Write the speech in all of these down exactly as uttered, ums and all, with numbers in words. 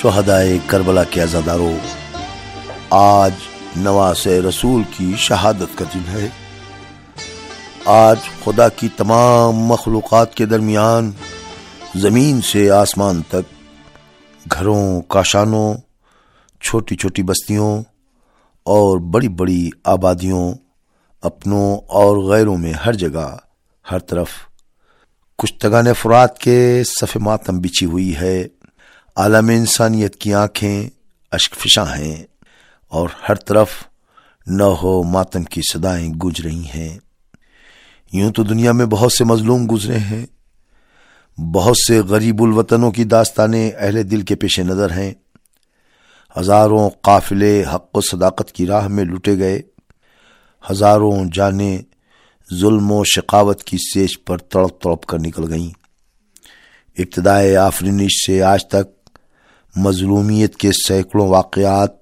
شہدائے کربلا کے عزاداروں، آج نواز رسول کی شہادت کا دن ہے۔ آج خدا کی تمام مخلوقات کے درمیان زمین سے آسمان تک، گھروں، کاشانوں، چھوٹی چھوٹی بستیوں اور بڑی بڑی آبادیوں، اپنوں اور غیروں میں ہر جگہ، ہر طرف کشتگان فرات کے صف ماتم بچھی ہوئی ہے۔ عالم انسانیت کی آنکھیں اشک فشاں ہیں اور ہر طرف نوح و ماتم کی صدائیں گونج رہی ہیں۔ یوں تو دنیا میں بہت سے مظلوم گزرے ہیں، بہت سے غریب الوطنوں کی داستانیں اہل دل کے پیش نظر ہیں۔ ہزاروں قافلے حق و صداقت کی راہ میں لوٹے گئے، ہزاروں جانیں ظلم و شقاوت کی سیج پر تڑپ تڑپ کر نکل گئیں۔ ابتدائے آفرینش سے آج تک مظلومیت کے سینکڑوں واقعات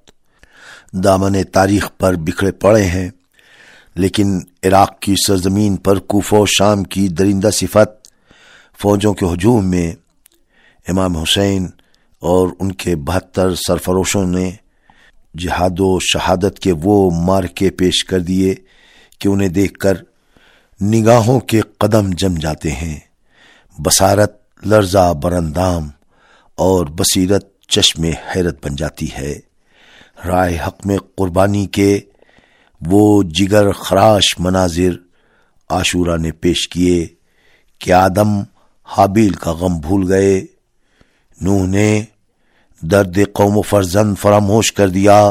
دامن تاریخ پر بکھرے پڑے ہیں، لیکن عراق کی سرزمین پر کوفہ و شام کی درندہ صفت فوجوں کے ہجوم میں امام حسین اور ان کے بہتر سرفروشوں نے جہاد و شہادت کے وہ مارکے پیش کر دیے کہ انہیں دیکھ کر نگاہوں کے قدم جم جاتے ہیں، بصارت لرزہ برندام اور بصیرت چشم حیرت بن جاتی ہے۔ رائے حق میں قربانی کے وہ جگر خراش مناظر عاشورہ نے پیش کیے کہ آدم حابیل کا غم بھول گئے، نوح نے درد قوم و فرزند فراموش کر دیا،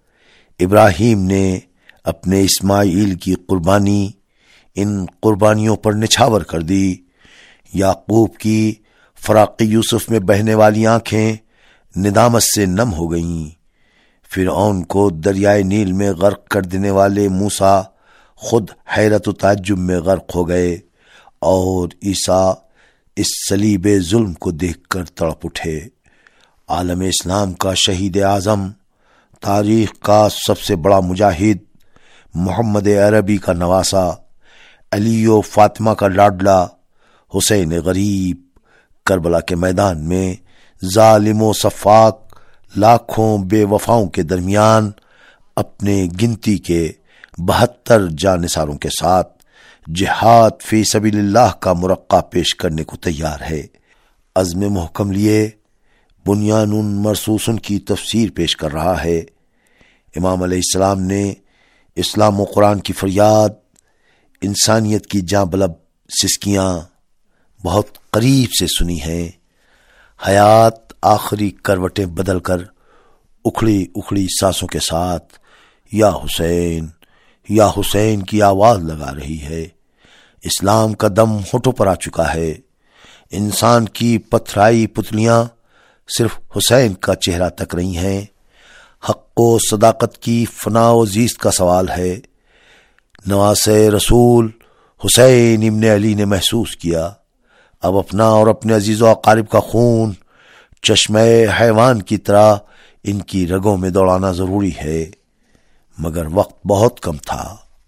ابراہیم نے اپنے اسماعیل کی قربانی ان قربانیوں پر نچھاور کر دی، یعقوب کی فراق یوسف میں بہنے والی آنکھیں ندامت سے نم ہو گئیں، فرعون کو دریائے نیل میں غرق کر دینے والے موسیٰ خود حیرت و تعجب میں غرق ہو گئے، اور عیسیٰ اس صلیب ظلم کو دیکھ کر تڑپ اٹھے۔ عالم اسلام کا شہید اعظم، تاریخ کا سب سے بڑا مجاہد، محمد عربی کا نواسا، علی و فاطمہ کا لاڈلا، حسین غریب کربلا کے میدان میں ظالم و سفاک لاکھوں بے وفاؤں کے درمیان اپنے گنتی کے بہتر جانثاروں کے ساتھ جہاد فی سبیل اللہ کا مرقع پیش کرنے کو تیار ہے۔ عزم محکم لیے بنیان مرصوص کی تفسیر پیش کر رہا ہے۔ امام علیہ السلام نے اسلام و قرآن کی فریاد، انسانیت کی جاں بلب سسکیاں بہت قریب سے سنی ہیں۔ حیات آخری کروٹیں بدل کر اکھڑی اکھڑی سانسوں کے ساتھ یا حسین یا حسین کی آواز لگا رہی ہے۔ اسلام کا دم ہونٹوں پر آ چکا ہے۔ انسان کی پتھرائی پتلیاں صرف حسین کا چہرہ تک رہی ہیں۔ حق و صداقت کی فنا و زیست کا سوال ہے۔ نواز رسول حسین ابن علی نے محسوس کیا، اب اپنا اور اپنے عزیز و اقارب کا خون چشمہ حیوان کی طرح ان کی رگوں میں دوڑانا ضروری ہے، مگر وقت بہت کم تھا۔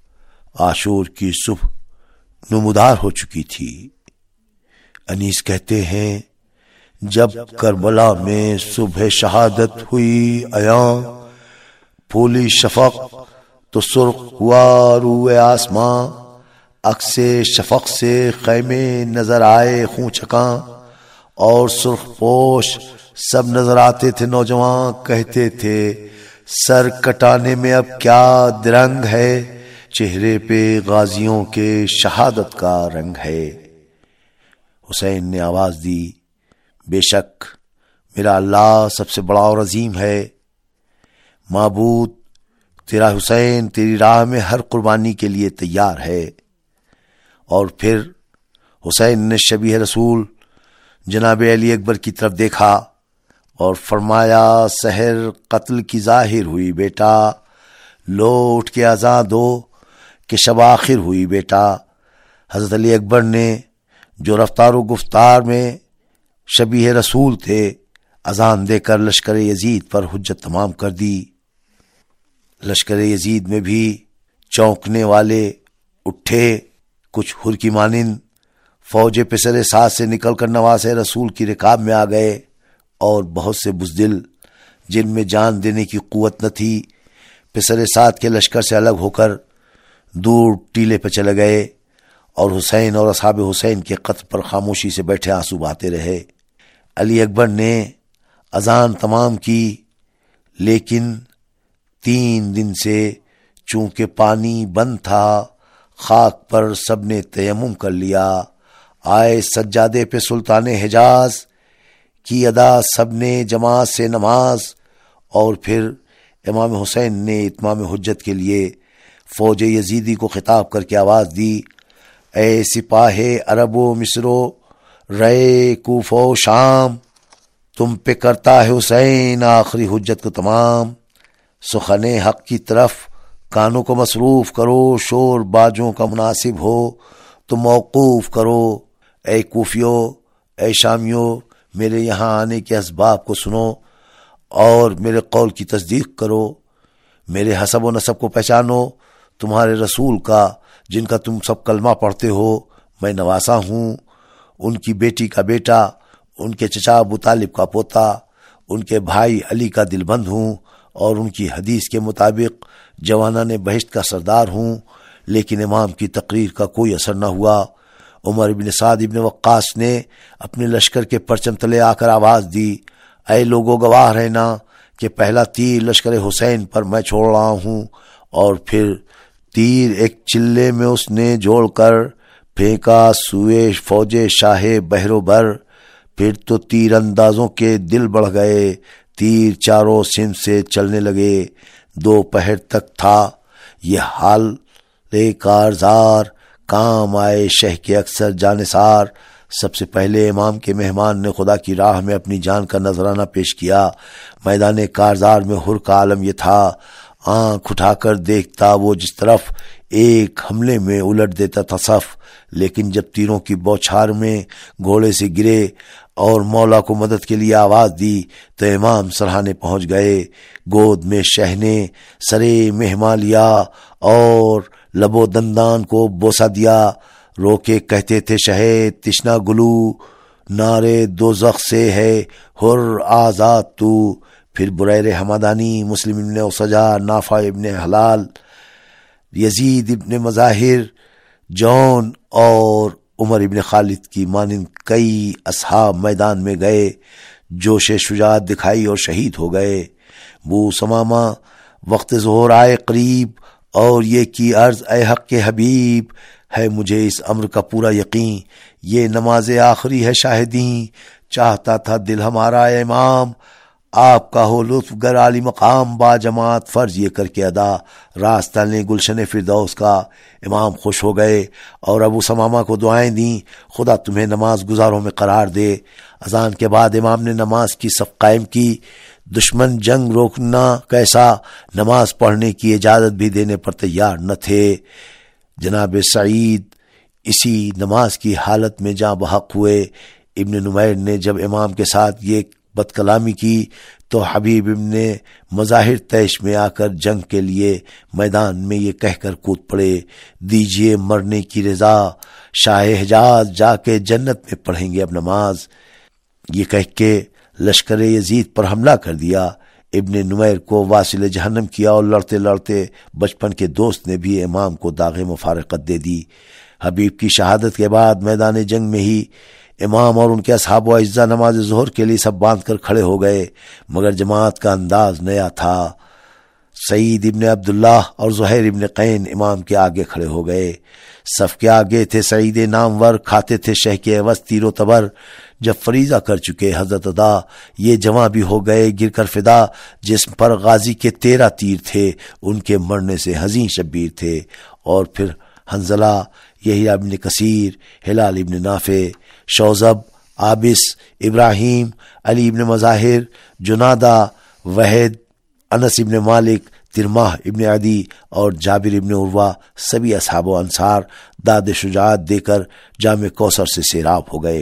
عاشور کی صبح نمودار ہو چکی تھی۔ انیس کہتے ہیں، جب کربلا میں صبح شہادت ہوئی عیاں، پھولی شفق تو سرخ ہوا روئے آسماں، عکس شفق سے خیمے نظر آئے خوں چکاں، اور سرخ پوش سب نظر آتے تھے نوجوان، کہتے تھے سر کٹانے میں اب کیا درنگ ہے، چہرے پہ غازیوں کے شہادت کا رنگ ہے۔ حسین نے آواز دی، بے شک میرا اللہ سب سے بڑا اور عظیم ہے، معبود تیرا حسین تیری راہ میں ہر قربانی کے لیے تیار ہے۔ اور پھر حسین نے شبیہ رسول جناب علی اکبر کی طرف دیکھا اور فرمایا، سحر قتل کی ظاہر ہوئی بیٹا، لو اٹھ کے اذاں دو کہ شب آخر ہوئی بیٹا۔ حضرت علی اکبر نے جو رفتار و گفتار میں شبیہ رسول تھے، اذان دے کر لشکر یزید پر حجت تمام کر دی۔ لشکر یزید میں بھی چونکنے والے اٹھے، کچھ ہر کی مانند فوج پسر ساز سے نکل کر نواز رسول کی رکاب میں آ گئے، اور بہت سے بزدل جن میں جان دینے کی قوت نہ تھی، پسر سعد کے لشکر سے الگ ہو کر دور ٹیلے پہ چلے گئے اور حسین اور اصحاب حسین کے قتل پر خاموشی سے بیٹھے آنسو بہاتے رہے۔ علی اکبر نے اذان تمام کی، لیکن تین دن سے چونکہ پانی بند تھا، خاک پر سب نے تیمم کر لیا۔ آئے سجادے پہ سلطان حجاز کی ادا سب نے جماعت سے نماز، اور پھر امام حسین نے اتمام حجت کے لیے فوج یزیدی کو خطاب کر کے آواز دی، اے سپاہ عرب و مصر و رے کوفہ و شام، تم پہ کرتا ہے حسین آخری حجت کو تمام۔ سخن حق کی طرف کانوں کو مصروف کرو، شور باجوں کا مناسب ہو تو موقوف کرو۔ اے کوفیو، اے شامیو، میرے یہاں آنے کے اسباب کو سنو اور میرے قول کی تصدیق کرو۔ میرے حسب و نسب کو پہچانو، تمہارے رسول کا جن کا تم سب کلمہ پڑھتے ہو میں نواسا ہوں، ان کی بیٹی کا بیٹا، ان کے چچا ابو طالب کا پوتا، ان کے بھائی علی کا دل بند ہوں، اور ان کی حدیث کے مطابق جوانان بہشت کا سردار ہوں۔ لیکن امام کی تقریر کا کوئی اثر نہ ہوا۔ عمر بن سعد بن وقاص نے اپنے لشکر کے پرچم تلے آ کر آواز دی، اے لوگو گواہ رہنا کہ پہلا تیر لشکر حسین پر میں چھوڑ رہا ہوں۔ اور پھر تیر ایک چلے میں اس نے جوڑ کر پھینکا سوئے فوج شاہ بحر و بر۔ پھر تو تیر اندازوں کے دل بڑھ گئے، تیر چاروں سمت سے چلنے لگے۔ دوپہر تک تھا یہ حال کارزار، کام آئے شہ کے اکثر جانثار۔ سب سے پہلے امام کے مہمان نے خدا کی راہ میں اپنی جان کا نذرانہ پیش کیا۔ میدان کارزار میں ہر کا عالم یہ تھا، آنکھ اٹھا کر دیکھتا وہ جس طرف، ایک حملے میں الٹ دیتا تھا صف۔ لیکن جب تیروں کی بوچھار میں گھوڑے سے گرے اور مولا کو مدد کے لیے آواز دی تو امام سرہانے پہنچ گئے۔ گود میں شہ نے سرے مہمان لیا اور لب و دندان کو بوسہ دیا۔ رو کے کہتے تھے شہ تشنا گلو، نارے دوزخ سے ہے حر آزاد تو۔ پھر بریر حمدانی، مسلم ابن اسجا، نافع ابن حلال، یزید ابن مظاہر، جون اور عمر ابن خالد کی مانند کئی اصحاب میدان میں گئے، جوش شجاعت دکھائی اور شہید ہو گئے۔ بو سمامہ وقت ظہور آئے قریب اور یہ کی عرض، اے حق کے حبیب، ہے مجھے اس امر کا پورا یقین، یہ نماز آخری ہے شاہدیں، چاہتا تھا دل ہمارا اے امام، آپ کا ہو لطف گر عالی مقام، با جماعت فرض یہ کر کے ادا، راستہ لیں گلشن فردوس کا۔ امام خوش ہو گئے اور ابو سمامہ کو دعائیں دیں، خدا تمہیں نماز گزاروں میں قرار دے۔ اذان کے بعد امام نے نماز کی صف قائم کی۔ دشمن جنگ روکنا کیسا، نماز پڑھنے کی اجازت بھی دینے پر تیار نہ تھے۔ جناب سعید اسی نماز کی حالت میں جاں بحق ہوئے۔ ابن نمیر نے جب امام کے ساتھ یہ بد کلامی کی تو حبیب ابن مظاہر تیش میں آ کر جنگ کے لیے میدان میں یہ کہہ کر کود پڑے، دیجئے مرنے کی رضا، شاہ حجاز جا کے جنت میں پڑھیں گے اب نماز۔ یہ کہہ کے لشکر یزید پر حملہ کر دیا۔ ابن نمیر کو واصل جہنم کیا اور لڑتے لڑتے بچپن کے دوست نے بھی امام کو داغ مفارقت دے دی۔ حبیب کی شہادت کے بعد میدان جنگ میں ہی امام اور ان کے اصحاب و اجزا نماز ظہر کے لیے سب باندھ کر کھڑے ہو گئے، مگر جماعت کا انداز نیا تھا۔ سعید ابن عبداللہ اور زہیر ابن قین امام کے آگے کھڑے ہو گئے۔ صف کے آگے تھے سعید نامور، کھاتے تھے شہ کے عوض تیر و تبر۔ جب فریضہ کر چکے حضرت ادا، یہ جواں بھی ہو گئے گر کر فدا، جسم پر غازی کے تیرہ تیر تھے، ان کے مرنے سے حزین شبیر تھے۔ اور پھر حنظلہ، یحییٰ ابن کثیر، ہلال ابن نافع، شوذب، عابس، ابراہیم، علی ابن مظاہر، جنادہ، وحید، انس ابن مالک، ترماح ابن عدی اور جابر ابن عروہ، سبھی اصحاب و انصار داد شجاعت دے کر جام کوثر سے سیراب ہو گئے۔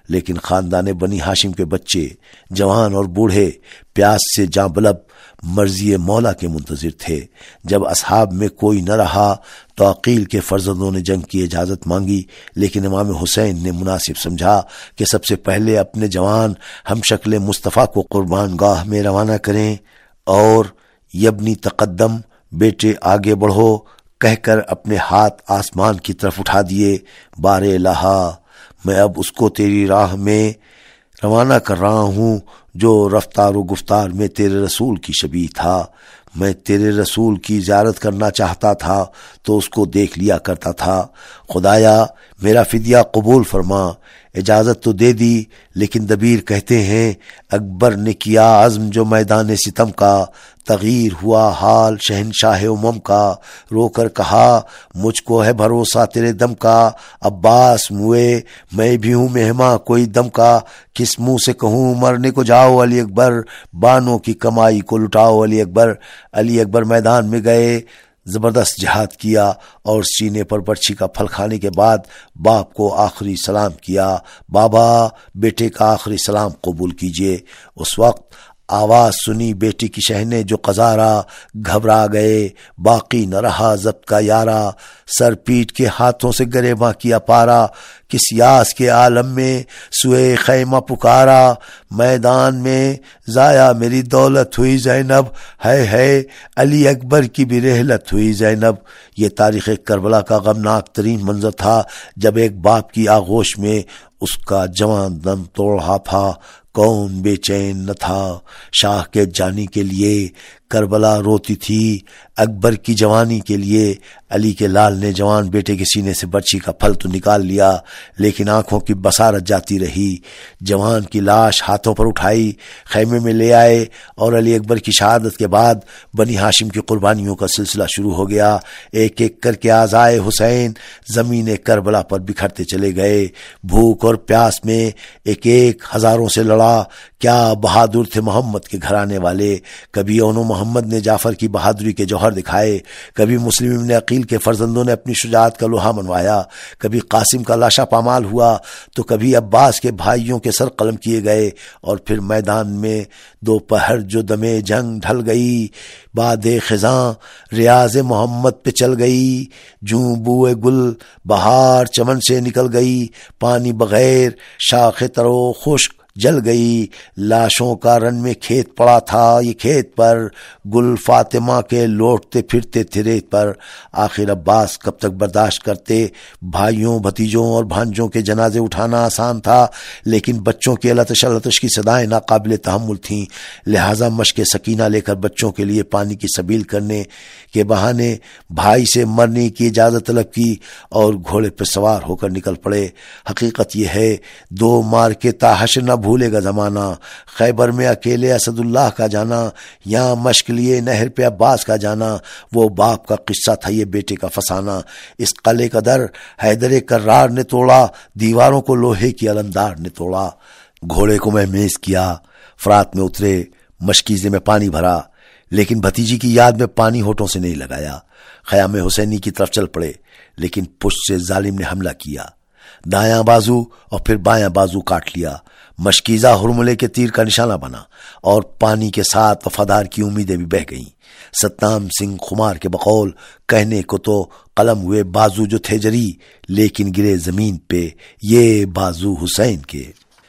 لیکن خاندان بنی ہاشم کے بچے، جوان اور بوڑھے پیاس سے جاں بلب مرضی مولا کے منتظر تھے۔ جب اصحاب میں کوئی نہ رہا تو عقیل کے فرزندوں نے جنگ کی اجازت مانگی، لیکن امام حسین نے مناسب سمجھا کہ سب سے پہلے اپنے جوان ہم شکل مصطفیٰ کو قربان گاہ میں روانہ کریں، اور یبنی تقدم، بیٹے آگے بڑھو کہہ کر اپنے ہاتھ آسمان کی طرف اٹھا دیے۔ بار الہا، میں اب اس کو تیری راہ میں روانہ کر رہا ہوں جو رفتار و گفتار میں تیرے رسول کی شبیہ تھا۔ میں تیرے رسول کی زیارت کرنا چاہتا تھا تو اس کو دیکھ لیا کرتا تھا۔ خدایا میرا فدیہ قبول فرما۔ اجازت تو دے دی، لیکن دبیر کہتے ہیں اکبر نے کیا عزم جو میدان ستم کا، تغیر ہوا حال شہنشاہ امم کا، رو کر کہا مجھ کو ہے بھروسہ تیرے دم کا۔ عباس موئے میں بھی ہوں مہماں کوئی دم کا، کس منہ سے کہوں مرنے کو جاؤ علی اکبر، بانوں کی کمائی کو لٹاؤ علی اکبر۔ علی اکبر میدان میں گئے، زبردست جہاد کیا اور سینے پر برچھی کا پھل کھانے کے بعد باپ کو آخری سلام کیا۔ بابا بیٹے کا آخری سلام قبول کیجئے۔ اس وقت آواز سنی بیٹی کی شہنے جو قزارا، گھبرا گئے باقی نہ رہا ضبط کا یارا، سر پیٹ کے ہاتھوں سے گریباں کیا پارا، کس یاس کے عالم میں سوئے خیمہ پکارا، میدان میں ضائع میری دولت ہوئی زینب، ہے ہے علی اکبر کی بھی رحلت ہوئی زینب۔ یہ تاریخ کربلا کا غمناک ترین منظر تھا جب ایک باپ کی آغوش میں اس کا جوان دم توڑ رہا تھا۔ کون بے چین نہ تھا شاہ کے جانی کے لیے، کربلا روتی تھی اکبر کی جوانی کے لیے۔ علی کے لال نے جوان بیٹے کے سینے سے برچھی کا پھل تو نکال لیا، لیکن آنکھوں کی بصارت جاتی رہی۔ جوان کی لاش ہاتھوں پر اٹھائی خیمے میں لے آئے، اور علی اکبر کی شہادت کے بعد بنی ہاشم کی قربانیوں کا سلسلہ شروع ہو گیا۔ ایک ایک کر کے اعضائے حسین زمین کربلا پر بکھرتے چلے گئے۔ بھوک اور پیاس میں ایک ایک ہزاروں سے لڑا۔ کیا بہادر تھے محمد کے گھرانے والے۔ کبھی اونو محمد نے جعفر کی بہادری کے جوہر دکھائے، کبھی مسلم ابن عقیل کے فرزندوں نے اپنی شجاعت کا لوہا منوایا، کبھی قاسم کا لاشا پامال ہوا تو کبھی عباس کے بھائیوں کے سر قلم کیے گئے، اور پھر میدان میں دوپہر جو دمے جنگ ڈھل گئی، باد خزاں ریاض محمد پہ چل گئی، جوں بوئے گل بہار چمن سے نکل گئی، پانی بغیر شاخ ترو خشک جل گئی، لاشوں کا رن میں کھیت پڑا تھا یہ کھیت پر، گل فاطمہ کے لوٹتے پھرتے تھے ریت پر۔ آخر عباس کب تک برداشت کرتے؟ بھائیوں بھتیجوں اور بھانجوں کے جنازے اٹھانا آسان تھا، لیکن بچوں کی لطش لطش کی صدائیں ناقابل تحمل تھیں، لہٰذا مشق سکینہ لے کر بچوں کے لیے پانی کی سبیل کرنے کے بہانے بھائی سے مرنے کی اجازت طلب کی اور گھوڑے پر سوار ہو کر نکل پڑے۔ حقیقت یہ ہے دو مار کے تاحش نہ بھولے گا زمانہ، خیبر میں اکیلے اسد اللہ کا جانا، یہاں مشق لیے نہر پہ عباس کا جانا، وہ باپ کا قصہ تھا یہ بیٹے کا فسانہ۔ اس قلعے کا در حیدر کرار نے توڑا، دیواروں کو لوہے کی علمدار نے توڑا۔ گھوڑے کو مہمیز کیا، فرات میں اترے، مشکیزے میں پانی بھرا، لیکن بھتیجی کی یاد میں پانی ہونٹوں سے نہیں لگایا۔ خیام حسینی کی طرف چل پڑے، لیکن پشت سے ظالم نے حملہ کیا، دایاں بازو اور پھر بایاں بازو کاٹ لیا۔ مشکیزہ ہرملے کے تیر کا نشانہ بنا اور پانی کے ساتھ وفادار کی امیدیں بھی بہہ گئیں۔ ستام سنگھ خمار کے بقول کہنے کو تو قلم ہوئے بازو جو تھے جری، لیکن گرے زمین پہ یہ بازو حسین کے۔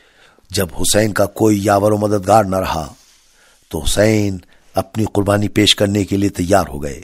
جب حسین کا کوئی یاور و مددگار نہ رہا تو حسین اپنی قربانی پیش کرنے کے لیے تیار ہو گئے۔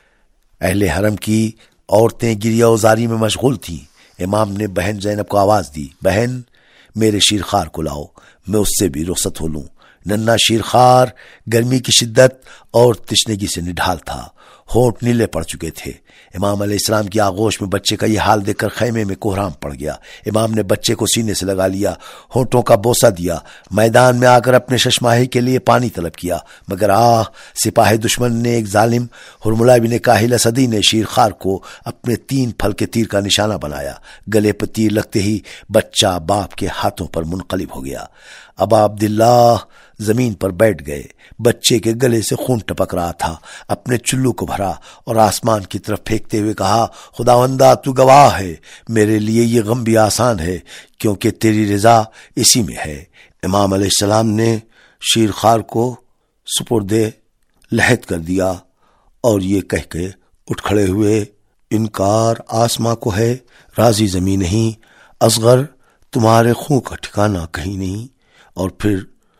اہل حرم کی عورتیں گریہ وزاری میں مشغول تھیں۔ امام نے بہن زینب کو آواز دی، بہن میرے شیرخوار کو لاؤ، میں اس سے بھی رخصت ہو لوں۔ ننا شیرخوار گرمی کی شدت اور تشنگی سے نڈھال تھا، ہونٹ نیلے پڑ چکے تھے۔ امام علیہ السلام کی آغوش میں بچے کا یہ حال دیکھ کر خیمے میں کوہرام پڑ گیا۔ امام نے بچے کو سینے سے لگا لیا، ہونٹوں کا بوسہ دیا، میدان میں آ کر اپنے ششماہی کے لیے پانی طلب کیا، مگر آہ سپاہی دشمن نے ایک ظالم ہرملہ بن کاہل اسدی نے شیرخوار کو اپنے تین پھل کے تیر کا نشانہ بنایا۔ گلے پر تیر لگتے ہی بچہ باپ کے ہاتھوں پر منقلب ہو گیا۔ ابا عبداللہ زمین پر بیٹھ گئے۔ بچے کے گلے سے خون ٹپک رہا تھا۔ اپنے چلو کو بھرا اور آسمان کی طرف پھینکتے ہوئے کہا، خداوندا تو گواہ ہے، میرے لیے یہ غم بھی آسان ہے کیونکہ تیری رضا اسی میں ہے۔ امام علیہ السلام نے شیرخوار کو سپرد لحد کر دیا اور یہ کہہ کے اٹھ کھڑے ہوئے، انکار آسماں کو ہے، راضی زمین نہیں، اصغر تمہارے خون کا ٹھکانہ کہیں نہیں۔ اور پھر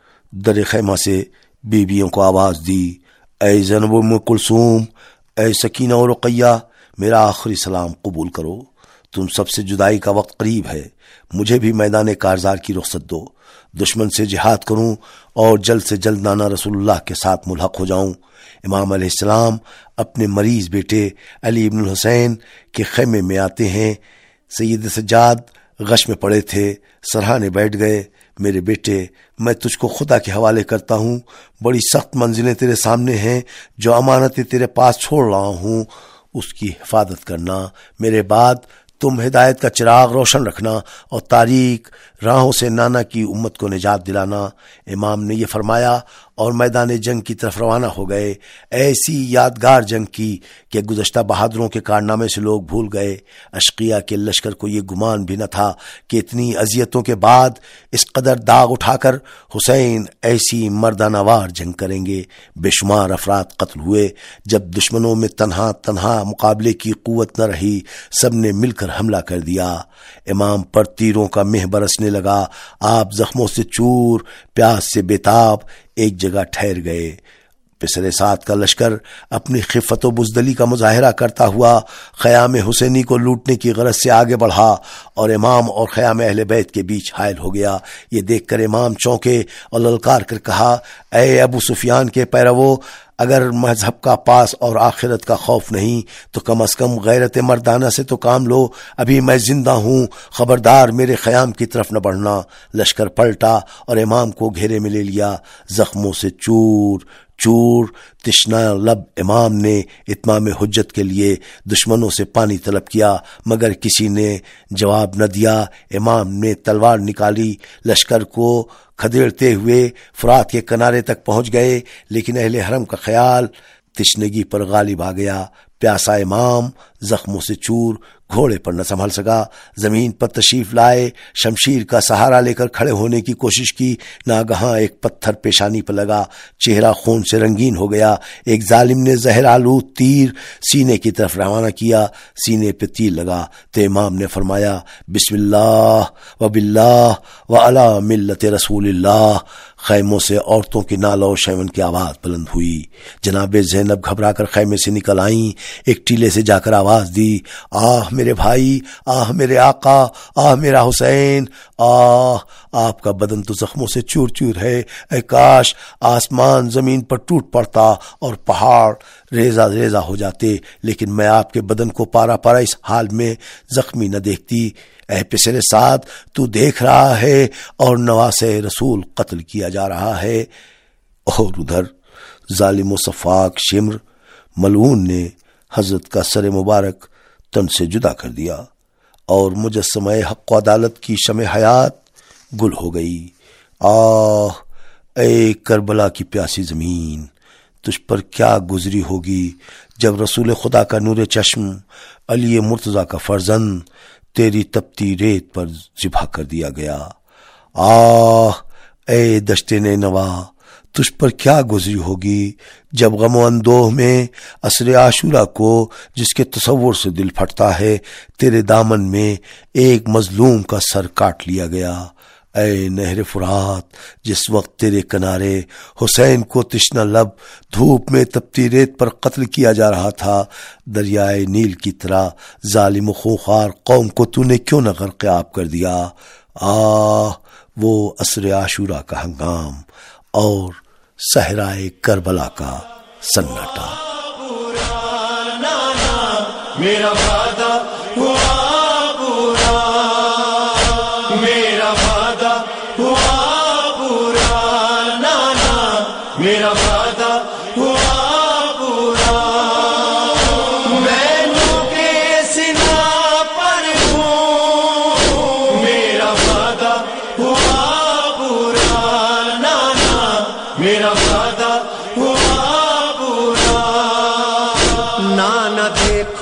در خیمہ سے بیویوں کو آواز دی، اے زینب ام کلثوم، اے سکینہ و رقیہ، میرا آخری سلام قبول کرو، تم سب سے جدائی کا وقت قریب ہے، مجھے بھی میدان کارزار کی رخصت دو، دشمن سے جہاد کروں اور جلد سے جلد نانا رسول اللہ کے ساتھ ملحق ہو جاؤں۔ امام علیہ السلام اپنے مریض بیٹے علی ابن الحسین کے خیمے میں آتے ہیں۔ سید سجاد غش میں پڑے تھے، سرہانے بیٹھ گئے، میرے بیٹے میں تجھ کو خدا کے حوالے کرتا ہوں، بڑی سخت منزلیں تیرے سامنے ہیں، جو امانتیں تیرے پاس چھوڑ رہا ہوں اس کی حفاظت کرنا، میرے بعد تم ہدایت کا چراغ روشن رکھنا اور تاریک راہوں سے نانا کی امت کو نجات دلانا۔ امام نے یہ فرمایا اور میدان جنگ کی طرف روانہ ہو گئے، ایسی یادگار جنگ کی کہ گزشتہ بہادروں کے کارنامے سے لوگ بھول گئے۔ اشقیہ کے لشکر کو یہ گمان بھی نہ تھا کہ اتنی اذیتوں کے بعد اس قدر داغ اٹھا کر حسین ایسی مردانہ وار جنگ کریں گے۔ بے شمار افراد قتل ہوئے۔ جب دشمنوں میں تنہا تنہا مقابلے کی قوت نہ رہی، سب نے مل کر حملہ کر دیا۔ امام پر تیروں کا مہ برسنے لگا، آپ زخموں سے چور، پیاس سے بےتاب ایک جگہ ٹھہر گئے۔ پسر سعد کا لشکر اپنی خفت و بزدلی کا مظاہرہ کرتا ہوا خیام حسینی کو لوٹنے کی غرض سے آگے بڑھا اور امام اور خیام اہل بیت کے بیچ حائل ہو گیا۔ یہ دیکھ کر امام چونکے اور للکار کر کہا، اے ابو سفیان کے پیروو، اگر مذہب کا پاس اور آخرت کا خوف نہیں تو کم از کم غیرت مردانہ سے تو کام لو، ابھی میں زندہ ہوں، خبردار میرے خیام کی طرف نہ بڑھنا۔ لشکر پلٹا اور امام کو گھیرے میں لے لیا، زخموں سے چور چور تشنا لب امام نے اتمام حجت کے لیے دشمنوں سے پانی طلب کیا، مگر کسی نے جواب نہ دیا۔ امام نے تلوار نکالی، لشکر کو کھدیڑتے ہوئے فرات کے کنارے تک پہنچ گئے، لیکن اہل حرم کا خیال تشنگی پر غالب آ گیا۔ پیاسا امام زخموں سے چور گھوڑے پر نہ سنبھل سکا، زمین پر تشریف لائے، شمشیر کا سہارا لے کر کھڑے ہونے کی کوشش کی، ناگہاں ایک پتھر پیشانی پر لگا، چہرہ خون سے رنگین ہو گیا۔ ایک ظالم نے زہر آلود تیر سینے کی طرف روانہ کیا، سینے پہ تیر لگا تو امام نے فرمایا، بسم اللہ و باللہ و علی ملت رسول اللہ۔ خیموں سے عورتوں کی نالہ و شیون کی آواز بلند ہوئی۔ جناب زینب گھبرا کر خیمے سے نکل آئیں، ایک ٹیلے سے جا کر آواز دی، آہ میرے بھائی، آہ میرے آقا، آہ میرا حسین، آہ آپ کا بدن تو زخموں سے چور چور ہے، اے کاش آسمان زمین پر ٹوٹ پڑتا اور پہاڑ ریزہ ریزہ ہو جاتے، لیکن میں آپ کے بدن کو پارا پارا اس حال میں زخمی نہ دیکھتی۔ اے پسر سعد، تو دیکھ رہا ہے اور نواسے رسول قتل کیا جا رہا ہے۔ اور ادھر ظالم و صفاق شمر ملعون نے حضرت کا سر مبارک تن سے جدا کر دیا اور مجسمہ حق و عدالت کی شمع حیات گل ہو گئی۔ آہ اے کربلا کی پیاسی زمین، تجھ پر کیا گزری ہوگی جب رسول خدا کا نور چشم علی مرتضیٰ کا فرزند تیری تپتی ریت پر ذبح کر دیا گیا۔ آہ اے دشت نینوا، تجھ پر کیا گزری ہوگی جب غم و اندوہ میں عصر عاشورہ کو جس کے تصور سے دل پھٹتا ہے تیرے دامن میں ایک مظلوم کا سر کاٹ لیا گیا۔ اے نہر فرات، جس وقت تیرے کنارے حسین کو تشنہ لب دھوپ میں تپتی ریت پر قتل کیا جا رہا تھا، دریائے نیل کی طرح ظالم و خوخار قوم کو تو نے کیوں نہ غرق آب کر دیا۔ آہ وہ عصر عاشورہ کا ہنگام اور صحرائے کربلا کا سناٹا۔ میرا وعدہ ہوا پورا، میرا وعدہ ہوا پورا، نانا میرا وعدہ ہوا پورا، میں کے سنا پر ہوں، میرا وعدہ ہوا پورا،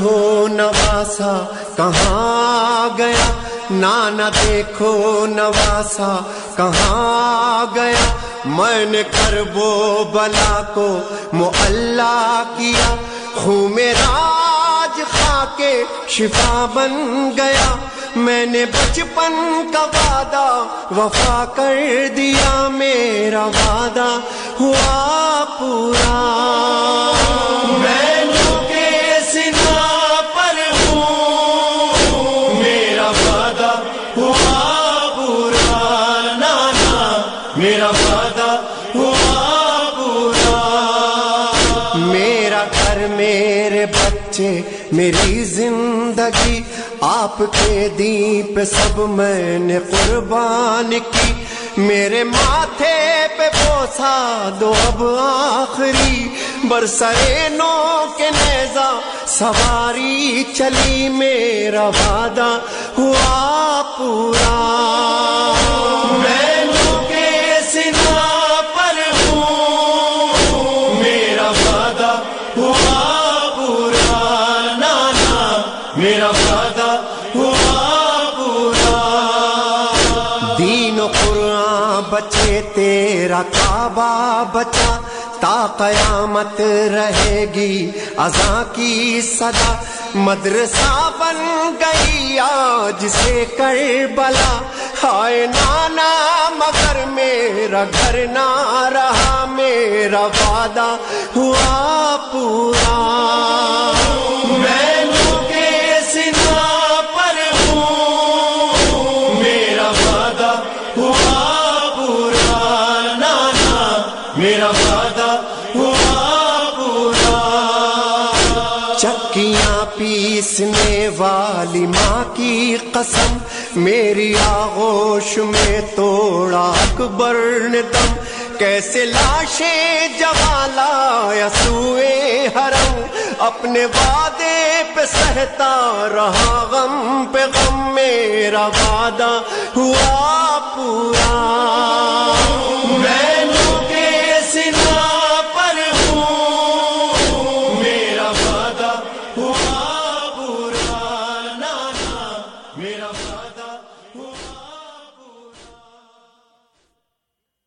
دیکھو نواسا کہاں گیا، نانا دیکھو نواسا کہاں گیا، میں نے کرب و بلا کو معلا کیا، خون میرا آج خاکے شفا بن گیا، میں نے بچپن کا وعدہ وفا کر دیا، میرا وعدہ ہوا پورا، میں نو کے سنا پر ہوں، میرا وعدہ ہوا پورا، نانا میرا وعدہ ہوا پورا، میرا گھر میرے بچے میری زندگی آپ کے دین پہ سب میں نے قربان کی، میرے ماتھے پہ بوسا دو اب آخری، برسرے نو کے نیزہ سواری چلی، میرا وعدہ ہوا پورا، میں نو کے سنا پر ہوں، میرا وعدہ ہوا پورا، نانا میرا وعدہ ہوا پورا، دین و قرآن بچے تیرا کعبہ بچا، تا قیامت رہے گی اذان کی صدا، مدرسہ بن گئی آج سے کربلا، ہائے نانا مگر میرا گھر نہ رہا، میرا وعدہ ہوا پورا، میں نو کے سنا پر ہوں، میرا وعدہ ہوا پورا، نانا میرا وعدہ ہوا پورا، چکیاں پیسنے والی ماں کی قسم، میری آغوش میں توڑا اکبر نے دم، کیسے لاشیں جوالا سوئے حرم، اپنے وعدے پہ سہتا رہا غم پہ غم، میرا وعدہ ہوا پورا،